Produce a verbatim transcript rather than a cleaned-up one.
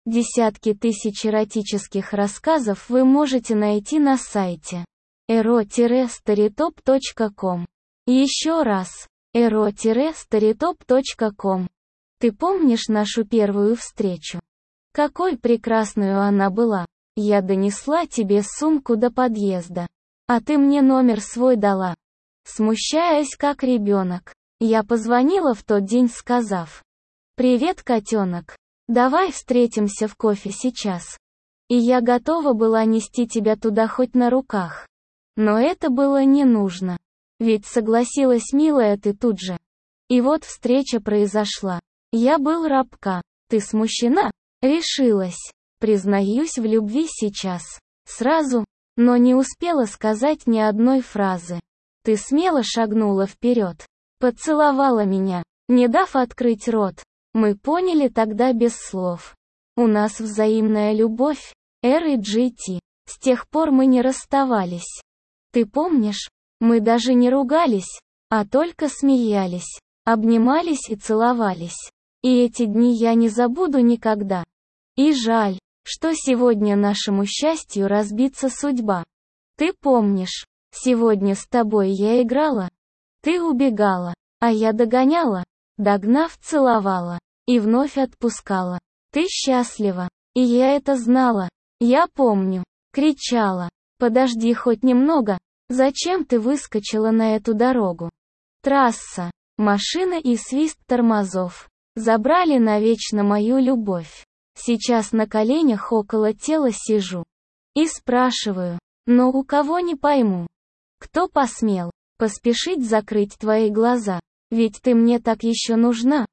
Десятки тысяч эротических рассказов вы можете найти на сайте эро старитоп точка ком. Еще раз, эро старитоп точка ком. Ты помнишь нашу первую встречу? Какой прекрасную она была. Я донесла тебе сумку до подъезда. А ты мне номер свой дала. Смущаясь как ребенок, я позвонила в тот день, сказав: «Привет, котенок. Давай встретимся в кофе сейчас». И я готова была нести тебя туда хоть на руках. Но это было не нужно. Ведь согласилась, милая, ты тут же. И вот встреча произошла. Я был робка. Ты смущена? Решилась. Признаюсь в любви сейчас. Сразу, но не успела сказать ни одной фразы. Ты смело шагнула вперед. Поцеловала меня, не дав открыть рот. Мы поняли тогда без слов. У нас взаимная любовь, эр и джи ти. С тех пор мы не расставались. Ты помнишь? Мы даже не ругались, а только смеялись, обнимались и целовались. И эти дни я не забуду никогда. И жаль, что сегодня нашему счастью разбится судьба. Ты помнишь, сегодня с тобой я играла? Ты убегала, а я догоняла. Догнав, целовала. И вновь отпускала. Ты счастлива. И я это знала. Я помню. Кричала. Подожди хоть немного. Зачем ты выскочила на эту дорогу? Трасса. Машина и свист тормозов. Забрали навечно мою любовь. Сейчас на коленях около тела сижу. И спрашиваю. Но у кого не пойму. Кто посмел поспешить закрыть твои глаза? Ведь ты мне так еще нужна.